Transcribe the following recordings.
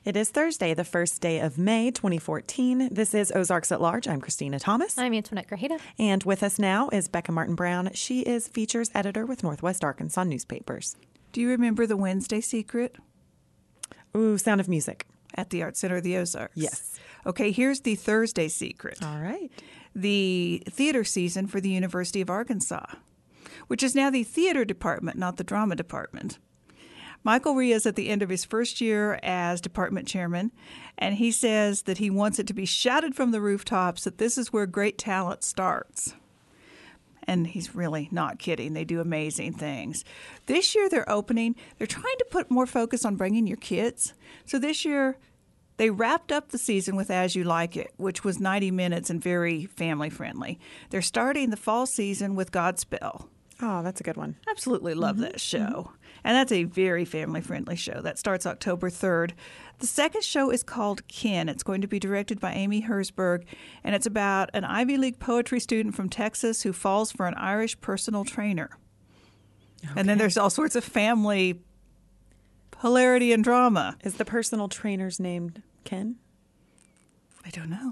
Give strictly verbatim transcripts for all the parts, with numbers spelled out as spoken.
It is Thursday, the first day of May, twenty fourteen. This is Ozarks at Large. I'm Christina Thomas. I'm Antoinette Grajeda. And with us now is Becca Martin Brown. She is features editor with Northwest Arkansas Newspapers. Do you remember the Wednesday Secret? Ooh, Sound of Music. At the Art Center of the Ozarks. Yes. Okay, here's the Thursday Secret. All right. The theater season for the University of Arkansas, which is now the theater department, not the drama department. Michael Rhea is at the end of his first year as department chairman, and he says that he wants it to be shouted from the rooftops that this is where great talent starts. And he's really not kidding. They do amazing things. This year they're opening, they're trying to put more focus on bringing your kids. So this year they wrapped up the season with As You Like It, which was ninety minutes and very family-friendly. They're starting the fall season with Godspell. Oh, that's a good one. Absolutely love mm-hmm. that show. Mm-hmm. And that's a very family-friendly show. That starts October third. The second show is called Kin. It's going to be directed by Amy Herzberg, and it's about an Ivy League poetry student from Texas who falls for an Irish personal trainer. Okay. And then there's all sorts of family hilarity and drama. Is the personal trainer's named Ken? I don't know.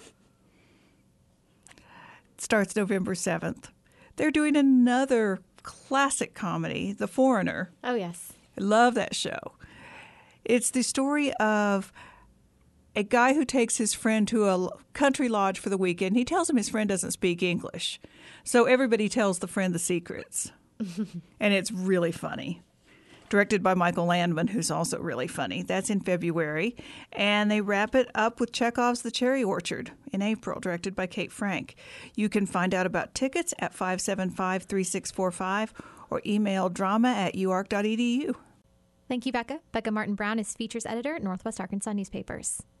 It starts November seventh. They're doing another classic comedy, The Foreigner. Oh, yes. I love that show. It's the story of a guy who takes his friend to a country lodge for the weekend. He tells him his friend doesn't speak English. So everybody tells the friend the secrets. And it's really funny. Directed by Michael Landman, who's also really funny. That's in February. And they wrap it up with Chekhov's The Cherry Orchard in April, directed by Kate Frank. You can find out about tickets at five seven five, three six four five or email drama at u ark dot e d u. Thank you, Becca. Becca Martin Brown is features editor at Northwest Arkansas Newspapers.